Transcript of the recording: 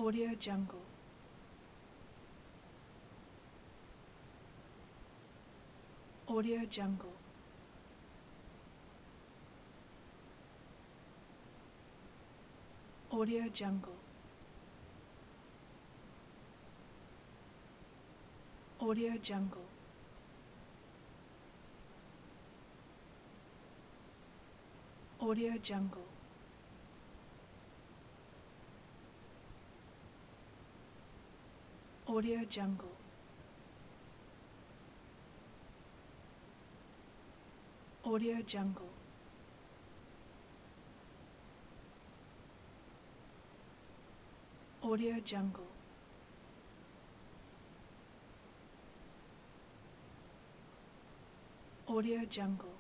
Audio Jungle. Audio Jungle. Audio Jungle. Audio Jungle. Audio Jungle. Audio Jungle. Audio Jungle. Audio Jungle. Audio Jungle.